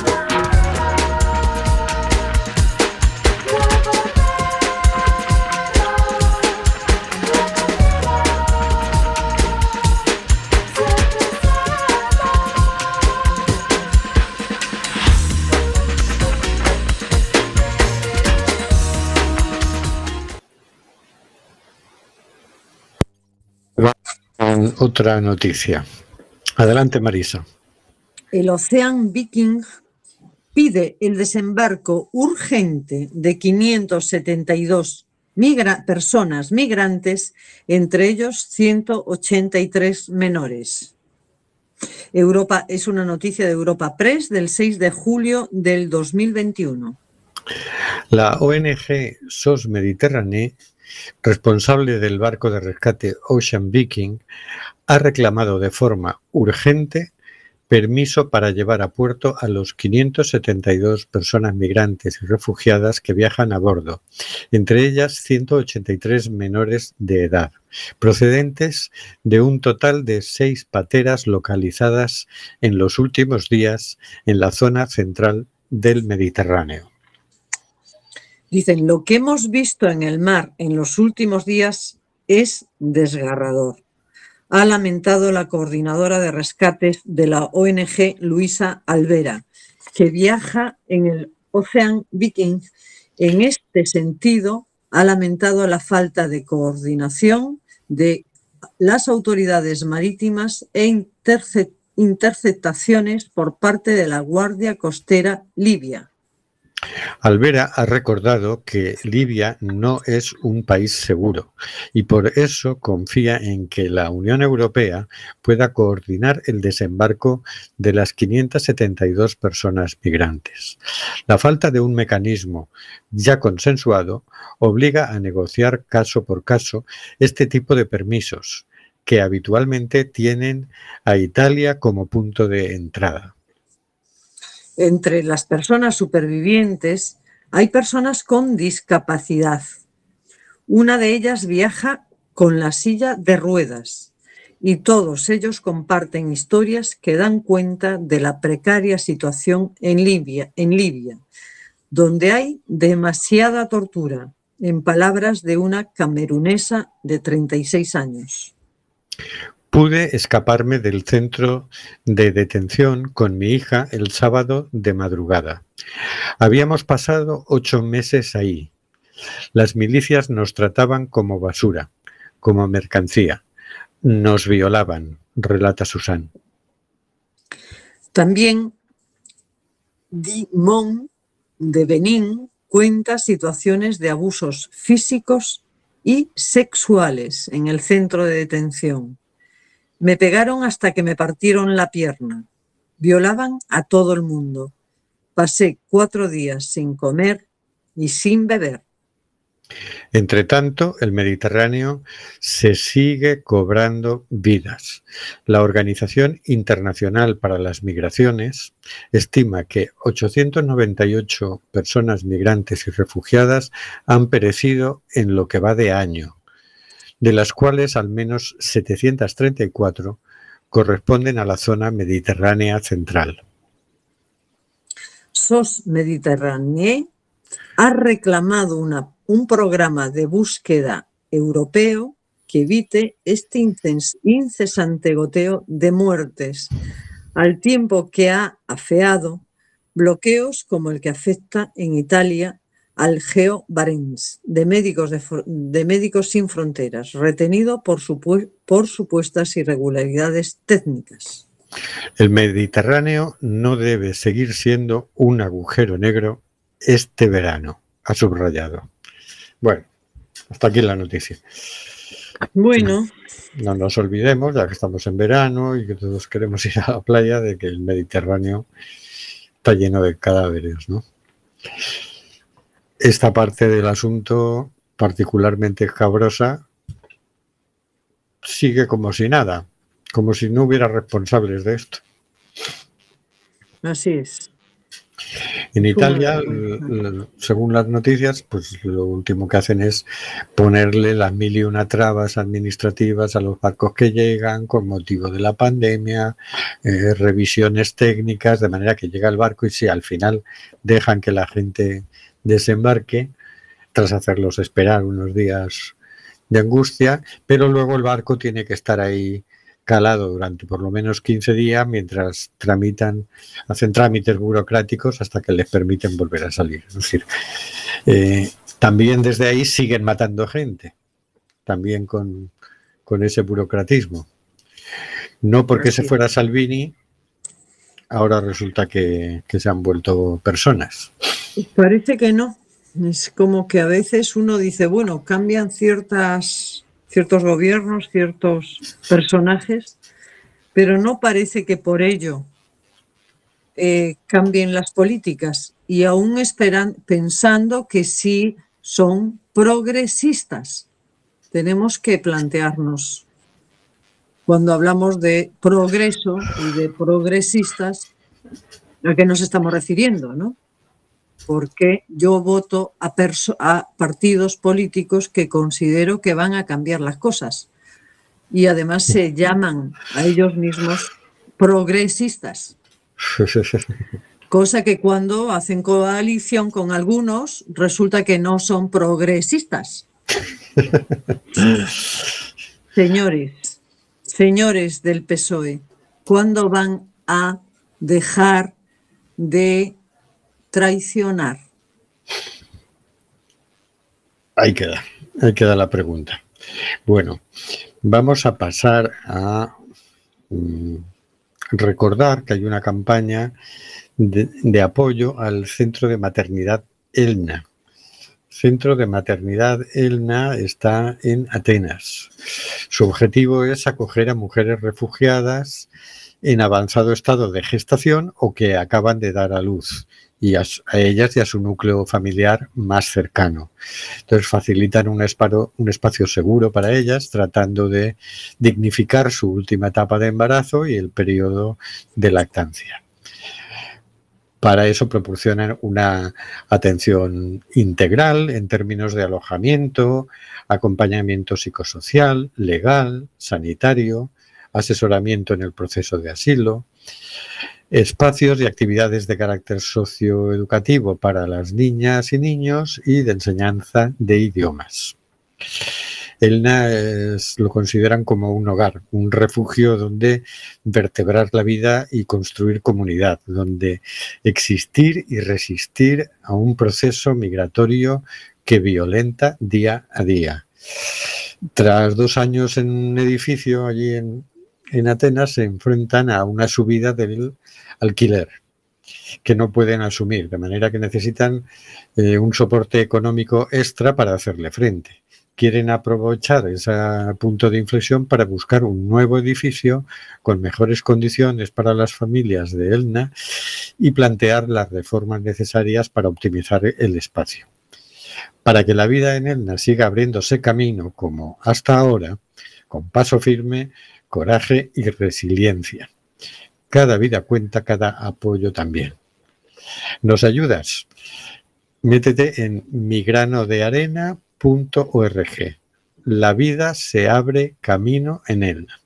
Speaker 1: Con otra noticia. Adelante, Marisa.
Speaker 2: El Ocean Viking pide el desembarco urgente de 572 personas migrantes, entre ellos 183 menores. Europa es una noticia de Europa Press del 6 de julio del 2021.
Speaker 1: La ONG SOS Mediterránea, responsable del barco de rescate Ocean Viking, ha reclamado de forma urgente permiso para llevar a puerto a los 572 personas migrantes y refugiadas que viajan a bordo, entre ellas 183 menores de edad, procedentes de un total de 6 pateras localizadas en los últimos días en la zona central del Mediterráneo.
Speaker 2: Dicen, lo que hemos visto en el mar en los últimos días es desgarrador. Ha lamentado la coordinadora de rescates de la ONG, Luisa Alvera, que viaja en el Ocean Viking. En este sentido, ha lamentado la falta de coordinación de las autoridades marítimas e interceptaciones por parte de la Guardia Costera libia.
Speaker 1: Alvera ha recordado que Libia no es un país seguro y por eso confía en que la Unión Europea pueda coordinar el desembarco de las 572 personas migrantes. La falta de un mecanismo ya consensuado obliga a negociar caso por caso este tipo de permisos, que habitualmente tienen a Italia como punto de entrada.
Speaker 2: Entre las personas supervivientes hay personas con discapacidad. Una de ellas viaja con la silla de ruedas y todos ellos comparten historias que dan cuenta de la precaria situación en Libia, donde hay demasiada tortura, en palabras de una camerunesa de 36 años.
Speaker 1: Pude escaparme del centro de detención con mi hija el sábado de madrugada. Habíamos pasado 8 meses ahí. Las milicias nos trataban como basura, como mercancía. Nos violaban, relata Susan.
Speaker 2: También Dimon de Benín cuenta situaciones de abusos físicos y sexuales en el centro de detención. Me pegaron hasta que me partieron la pierna. Violaban a todo el mundo. Pasé 4 días sin comer y sin beber.
Speaker 1: Entre tanto, el Mediterráneo se sigue cobrando vidas. La Organización Internacional para las Migraciones estima que 898 personas migrantes y refugiadas han perecido en lo que va de año, de las cuales al menos 734 corresponden a la zona mediterránea central.
Speaker 2: SOS Mediterráneo ha reclamado un programa de búsqueda europeo que evite este incesante goteo de muertes, al tiempo que ha afeado bloqueos como el que afecta en Italia al Geo Barents, de Médicos Sin Fronteras, retenido por supuestas irregularidades técnicas.
Speaker 1: El Mediterráneo no debe seguir siendo un agujero negro este verano, ha subrayado. Bueno, hasta aquí la noticia.
Speaker 2: Bueno.
Speaker 1: No nos olvidemos, ya que estamos en verano y que todos queremos ir a la playa, de que el Mediterráneo está lleno de cadáveres, ¿no? Esta parte del asunto, particularmente escabrosa, sigue como si nada, como si no hubiera responsables de esto.
Speaker 2: Así es.
Speaker 1: En Italia, según las noticias, pues lo último que hacen es ponerle las 1001 trabas administrativas a los barcos que llegan con motivo de la pandemia, revisiones técnicas, de manera que llega el barco y si al final dejan que la gente desembarque, tras hacerlos esperar unos días de angustia, pero luego el barco tiene que estar ahí calado durante por lo menos 15 días mientras hacen trámites burocráticos hasta que les permiten volver a salir. Es decir, también desde ahí siguen matando gente, también con ese burocratismo. No porque se fuera Salvini, ahora resulta que se han vuelto personas.
Speaker 2: Parece que no. Es como que a veces uno dice, bueno, cambian ciertos gobiernos, ciertos personajes, pero no parece que por ello cambien las políticas y aún pensando que sí son progresistas. Tenemos que plantearnos, cuando hablamos de progreso y de progresistas, a qué nos estamos refiriendo, ¿no? Porque yo voto a partidos políticos que considero que van a cambiar las cosas y además se llaman a ellos mismos progresistas. Cosa que cuando hacen coalición con algunos resulta que no son progresistas. Señores del PSOE, ¿cuándo van a dejar de traicionar?
Speaker 1: Ahí queda la pregunta. Bueno, vamos a pasar a recordar que hay una campaña de apoyo al Centro de Maternidad Elna. Centro de Maternidad Elna está en Atenas. Su objetivo es acoger a mujeres refugiadas en avanzado estado de gestación o que acaban de dar a luz, y a ellas y a su núcleo familiar más cercano. Entonces facilitan un espacio seguro para ellas, tratando de dignificar su última etapa de embarazo y el periodo de lactancia. Para eso proporcionan una atención integral en términos de alojamiento, acompañamiento psicosocial, legal, sanitario, asesoramiento en el proceso de asilo, espacios y actividades de carácter socioeducativo para las niñas y niños y de enseñanza de idiomas. Elna lo consideran como un hogar, un refugio donde vertebrar la vida y construir comunidad, donde existir y resistir a un proceso migratorio que violenta día a día. Tras 2 años en un edificio allí en Atenas, se enfrentan a una subida del alquiler que no pueden asumir, de manera que necesitan un soporte económico extra para hacerle frente. Quieren aprovechar ese punto de inflexión para buscar un nuevo edificio con mejores condiciones para las familias de Elna y plantear las reformas necesarias para optimizar el espacio. Para que la vida en Elna siga abriéndose camino como hasta ahora, con paso firme, coraje y resiliencia. Cada vida cuenta, cada apoyo también. ¿Nos ayudas? Métete en migranodearena.org. La vida se abre camino en Elna.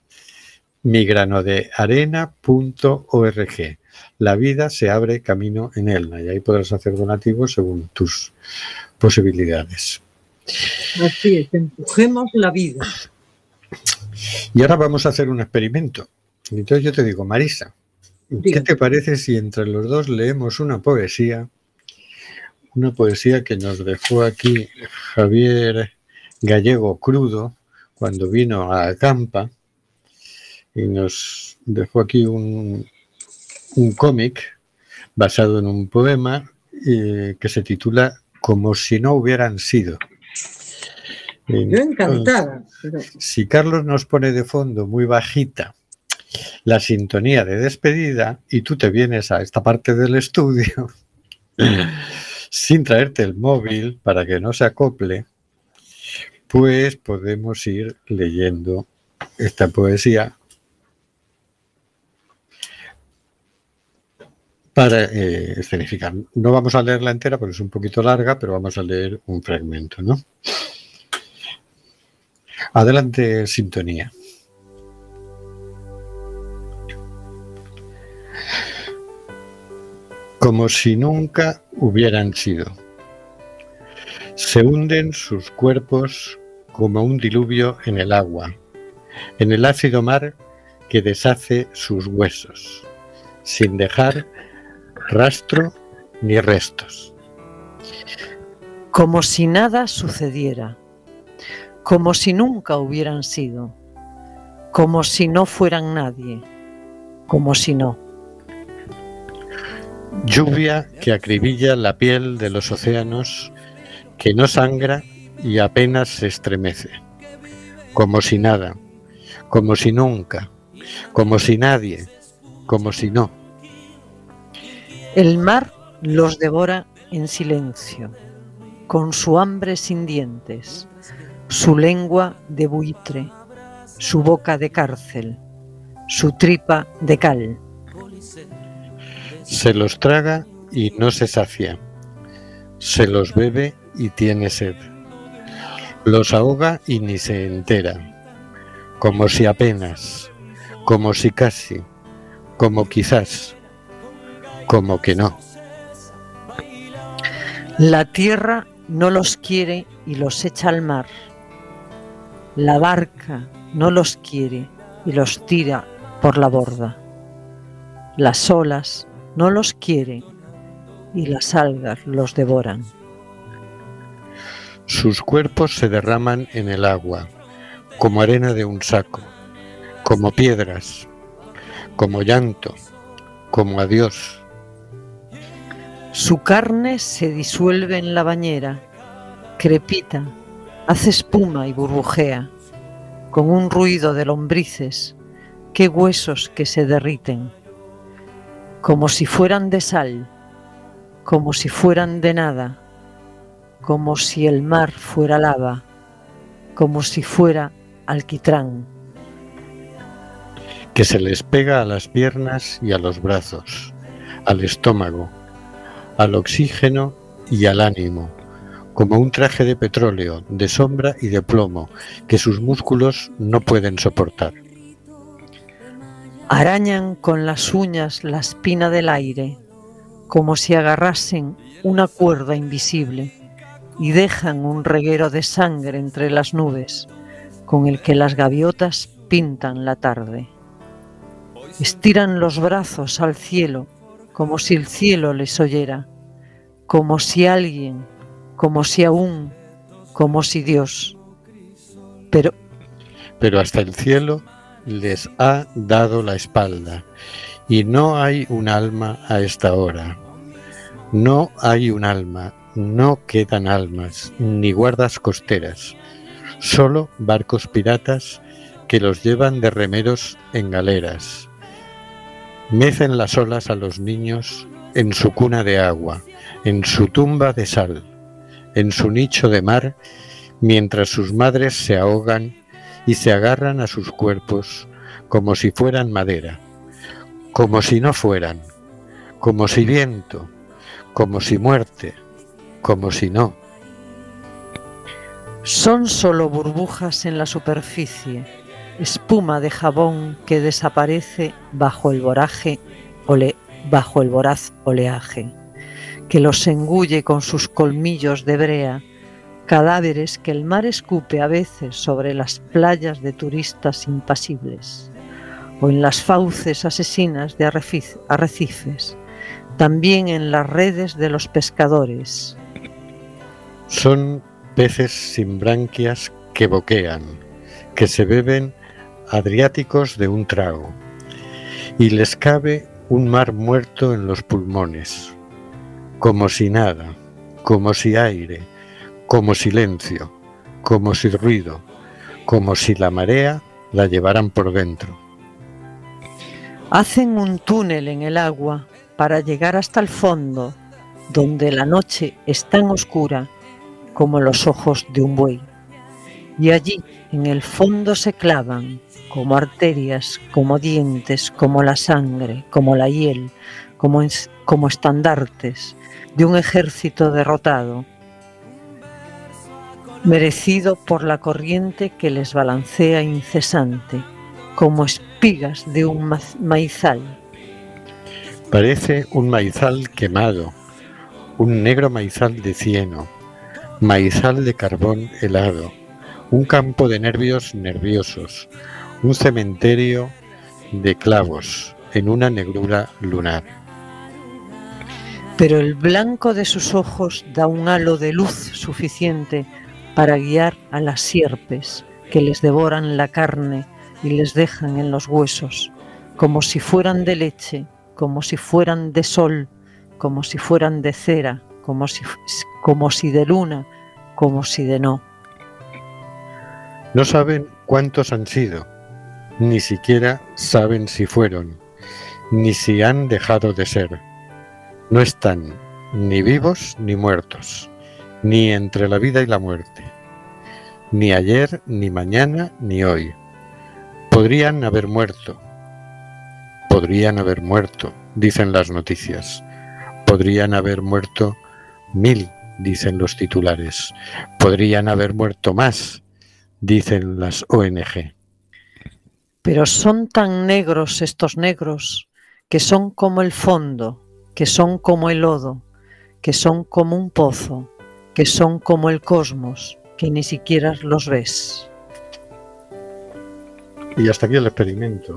Speaker 1: migranodearena.org. La vida se abre camino en Elna. Y ahí podrás hacer donativos según tus posibilidades.
Speaker 2: Así es, empujemos la vida.
Speaker 1: Y ahora vamos a hacer un experimento. Entonces yo te digo, Marisa, ¿qué te parece si entre los dos leemos una poesía? Una poesía que nos dejó aquí Javier Gallego Crudo cuando vino a Acampa, y nos dejó aquí un cómic basado en un poema que se titula Como si no hubieran sido.
Speaker 2: Yo encantada.
Speaker 1: Si Carlos nos pone de fondo muy bajita la sintonía de despedida y tú te vienes a esta parte del estudio sin traerte el móvil para que no se acople, pues podemos ir leyendo esta poesía para escenificar. No vamos a leerla entera porque es un poquito larga, pero vamos a leer un fragmento, ¿no? Adelante, sintonía. Como si nunca hubieran sido. Se hunden sus cuerpos como un diluvio en el agua, en el ácido mar que deshace sus huesos, sin dejar rastro ni restos.
Speaker 7: Como si nada sucediera, como si nunca hubieran sido, como si no fueran nadie, como si no.
Speaker 1: Lluvia que acribilla la piel de los océanos, que no sangra y apenas se estremece, como si nada, como si nunca, como si nadie, como si no.
Speaker 7: El mar los devora en silencio, con su hambre sin dientes, su lengua de buitre, su boca de cárcel, su tripa de cal.
Speaker 1: Se los traga y no se sacia, se los bebe y tiene sed, los ahoga y ni se entera, como si apenas, como si casi, como quizás, Como que no.
Speaker 7: La tierra no los quiere y los echa al mar. La barca no los quiere y los tira por la borda. Las olas no los quieren y las algas los devoran.
Speaker 1: Sus cuerpos se derraman en el agua, como arena de un saco, como piedras, como llanto, como adiós.
Speaker 7: Su carne se disuelve en la bañera, crepita, hace espuma y burbujea, con un ruido de lombrices, qué huesos que se derriten, como si fueran de sal, como si fueran de nada, como si el mar fuera lava, como si fuera alquitrán.
Speaker 1: Que se les pega a las piernas y a los brazos, al estómago, al oxígeno y al ánimo, como un traje de petróleo, de sombra y de plomo, que sus músculos no pueden soportar.
Speaker 7: Arañan con las uñas la espina del aire, como si agarrasen una cuerda invisible, y dejan un reguero de sangre entre las nubes, con el que las gaviotas pintan la tarde. Estiran los brazos al cielo, como si el cielo les oyera, como si alguien, como si aún, como si Dios.
Speaker 1: Pero hasta el cielo les ha dado la espalda, y no hay un alma a esta hora. No hay un alma, no quedan almas, ni guardas costeras, solo barcos piratas que los llevan de remeros en galeras. Mecen las olas a los niños en su cuna de agua, en su tumba de sal, en su nicho de mar, mientras sus madres se ahogan y se agarran a sus cuerpos como si fueran madera, como si no fueran, como si viento, como si muerte, como si no.
Speaker 7: Son solo burbujas en la superficie, espuma de jabón que desaparece bajo el voraz oleaje, que los engulle con sus colmillos de brea, cadáveres que el mar escupe a veces sobre las playas de turistas impasibles, o en las fauces asesinas de arrecifes, también en las redes de los pescadores.
Speaker 1: Son peces sin branquias que boquean, que se beben adriáticos de un trago, y les cabe un mar muerto en los pulmones, como si nada, como si aire, como silencio, como si ruido, como si la marea la llevaran por dentro.
Speaker 7: Hacen un túnel en el agua para llegar hasta el fondo, donde la noche es tan oscura como los ojos de un buey. Y allí, en el fondo, se clavan, como arterias, como dientes, como la sangre, como la hiel, como estandartes de un ejército derrotado, merecido por la corriente que les balancea incesante, como espigas de un maizal.
Speaker 1: Parece un maizal quemado, un negro maizal de cieno, maizal de carbón helado, un campo de nervios nerviosos, un cementerio de clavos en una negrura lunar.
Speaker 7: Pero el blanco de sus ojos da un halo de luz suficiente para guiar a las sierpes que les devoran la carne y les dejan en los huesos, como si fueran de leche, como si fueran de sol, como si fueran de cera, como si de luna, como si de no.
Speaker 1: No saben cuántos han sido, ni siquiera saben si fueron, ni si han dejado de ser. No están ni vivos ni muertos, ni entre la vida y la muerte, ni ayer, ni mañana, ni hoy. Podrían haber muerto, dicen las noticias. Podrían haber muerto 1000, dicen los titulares. Podrían haber muerto más, dicen las ONG.
Speaker 7: Pero son tan negros estos negros que son como el fondo, que son como el lodo, que son como un pozo, que son como el cosmos, que ni siquiera los ves.
Speaker 1: Y hasta aquí el experimento.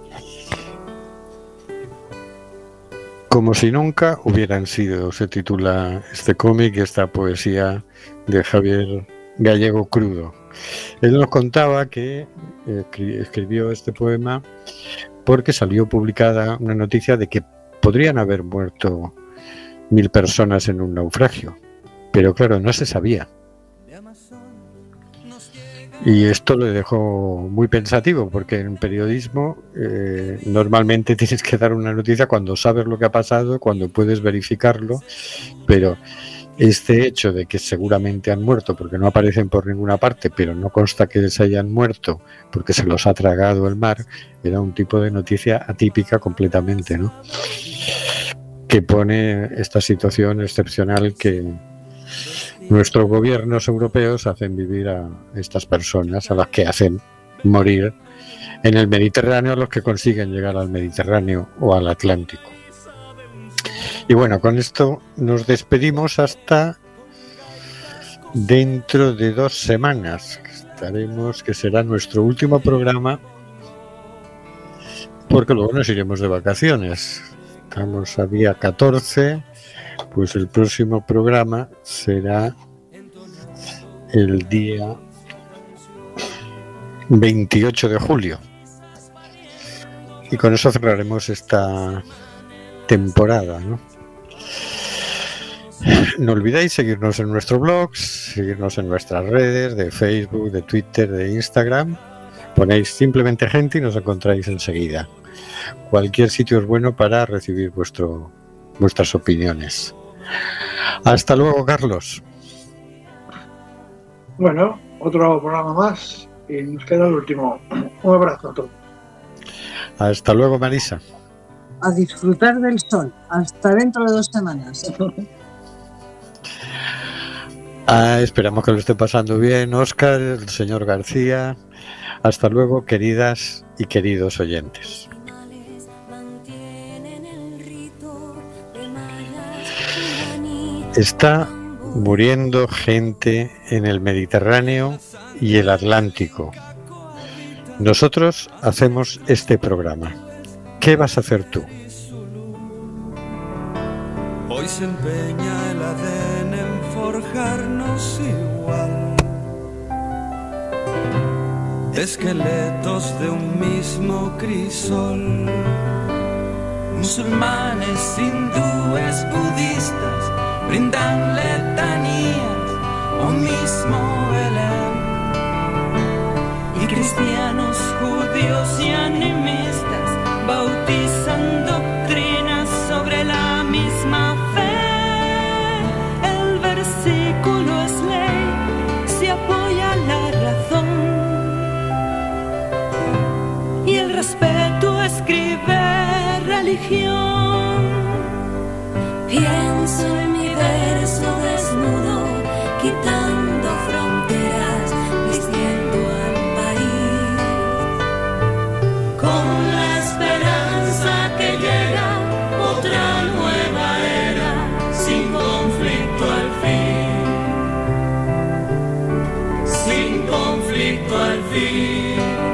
Speaker 1: Como si nunca hubieran sido, se titula este cómic y esta poesía de Javier Gallego Crudo. Él nos contaba que escribió este poema porque salió publicada una noticia de que podrían haber muerto 1000 personas en un naufragio, pero claro, no se sabía. Y esto le dejó muy pensativo, porque en periodismo normalmente tienes que dar una noticia cuando sabes lo que ha pasado, cuando puedes verificarlo, pero este hecho de que seguramente han muerto porque no aparecen por ninguna parte, pero no consta que se hayan muerto porque se los ha tragado el mar, era un tipo de noticia atípica completamente, ¿no? Que pone esta situación excepcional que nuestros gobiernos europeos hacen vivir a estas personas, a las que hacen morir en el Mediterráneo, a los que consiguen llegar al Mediterráneo o al Atlántico. Y bueno, con esto nos despedimos hasta dentro de 2 semanas. Que será nuestro último programa, porque luego nos iremos de vacaciones. Estamos a día 14, pues el próximo programa será el día 28 de julio. Y con eso cerraremos esta temporada, ¿no? No olvidéis seguirnos en nuestro blog, seguirnos en nuestras redes de Facebook, de Twitter, de Instagram. Ponéis Simplemente Gente y nos encontráis enseguida. Cualquier sitio es bueno para recibir vuestras opiniones. Hasta luego, Carlos.
Speaker 3: Bueno, otro programa más y nos queda el último. Un abrazo a todos.
Speaker 1: Hasta luego, Marisa.
Speaker 2: A disfrutar del sol. Hasta dentro de 2 semanas.
Speaker 1: Esperamos que lo esté pasando bien, Óscar, el señor García. Hasta luego, queridas y queridos oyentes. Está muriendo gente en el Mediterráneo y el Atlántico. Nosotros hacemos este programa. ¿Qué vas a hacer tú?
Speaker 8: Hoy se empeña el ADN en forjarnos igual, esqueletos de un mismo crisol. Musulmanes, hindúes, budistas brindan letanías o mismo Belén, y cristianos, judíos y animistas bautizan doctrinas sobre la misma fe. El versículo es ley, se apoya la razón, y el respeto escribe religión. Pienso en mi verso desnudo, quitando fronteras, vistiendo al país, con la esperanza que llega otra nueva era, sin conflicto al fin, sin conflicto al fin.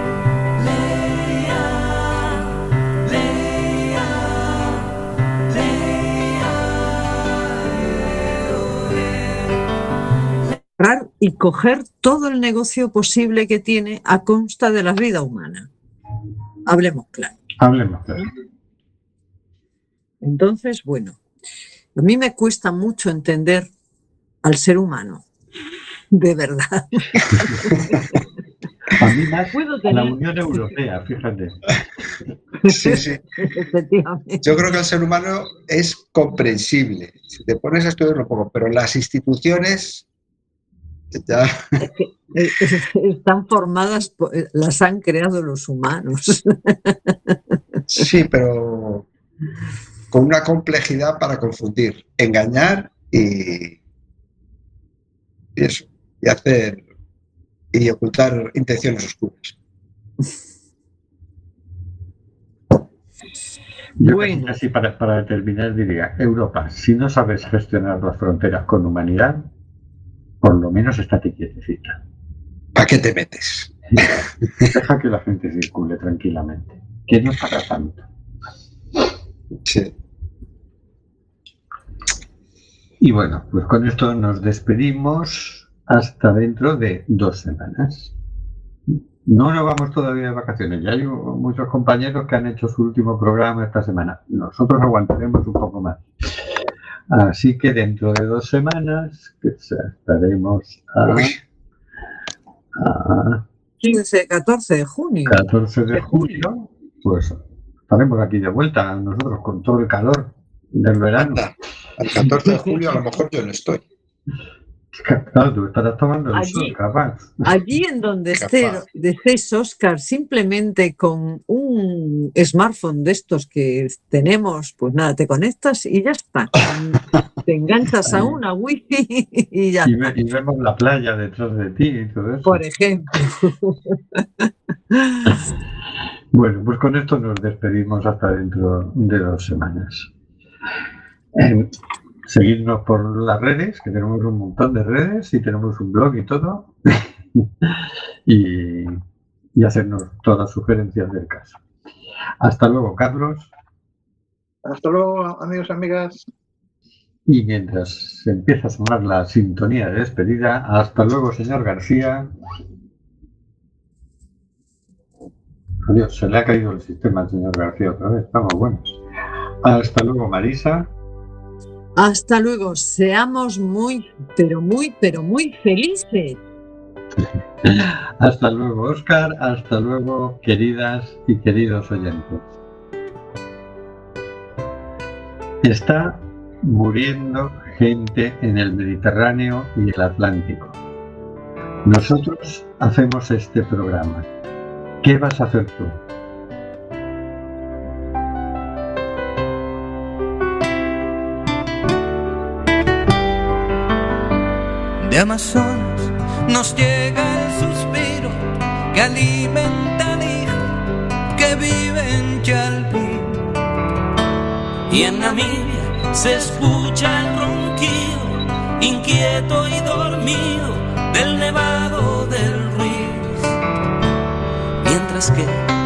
Speaker 2: Y coger todo el negocio posible que tiene a consta de la vida humana. Hablemos claro.
Speaker 1: Hablemos claro.
Speaker 2: Entonces, bueno, a mí me cuesta mucho entender al ser humano, de verdad.
Speaker 1: A mí más la Unión Europea, fíjate.
Speaker 9: Sí, sí.
Speaker 2: Efectivamente.
Speaker 9: Yo creo que el ser humano es comprensible. Si te pones a estudiarlo un poco, pero las instituciones ya...
Speaker 2: Están formadas, las han creado los humanos.
Speaker 9: Sí, pero con una complejidad para confundir, engañar y eso, y hacer y ocultar intenciones oscuras.
Speaker 1: Yo
Speaker 2: Bueno.
Speaker 1: casi para terminar diría, Europa, si no sabes gestionar las fronteras con humanidad, por lo menos estate quietecita.
Speaker 9: ¿Para qué te metes?
Speaker 1: Deja que la gente circule tranquilamente, que no es para tanto.
Speaker 9: Sí.
Speaker 1: Y bueno, pues con esto nos despedimos hasta dentro de 2 semanas. No nos vamos todavía de vacaciones, ya hay muchos compañeros que han hecho su último programa esta semana. Nosotros aguantaremos un poco más. Así que dentro de 2 semanas, que estaremos a
Speaker 2: 14 de junio.
Speaker 1: 14 de julio, pues estaremos aquí de vuelta nosotros con todo el calor del verano.
Speaker 9: Anda, al 14 de julio a lo mejor yo no estoy.
Speaker 1: Claro, tú estarás tomando el
Speaker 2: Allí.
Speaker 1: sol, capaz.
Speaker 2: Allí en donde
Speaker 9: Capaz.
Speaker 2: estés, Óscar, simplemente con un smartphone de estos que tenemos, pues nada, te conectas y ya está. Te enganchas a una wifi y ya
Speaker 1: Y,
Speaker 2: está.
Speaker 1: y vemos la playa detrás de ti y todo eso.
Speaker 2: Por ejemplo.
Speaker 1: Bueno, pues con esto nos despedimos hasta dentro de 2 semanas. Seguidnos por las redes, que tenemos un montón de redes y tenemos un blog y todo. y hacernos todas las sugerencias del caso. Hasta luego, Carlos.
Speaker 3: Hasta luego, amigos y amigas.
Speaker 1: Y mientras empieza a sonar la sintonía de despedida, hasta luego, señor García. Adiós, se le ha caído el sistema al señor García otra vez, estamos buenos. Hasta luego, Marisa.
Speaker 2: Hasta luego. Seamos muy, pero muy, pero muy felices.
Speaker 1: Hasta luego, Óscar. Hasta luego, queridas y queridos oyentes. Está muriendo gente en el Mediterráneo y el Atlántico. Nosotros hacemos este programa. ¿Qué vas a hacer tú?
Speaker 10: De Amazonas nos llega el suspiro que alimenta al hijo que vive en Chalpín. Y en Namibia se escucha el ronquido inquieto y dormido del nevado del Ruiz. Mientras que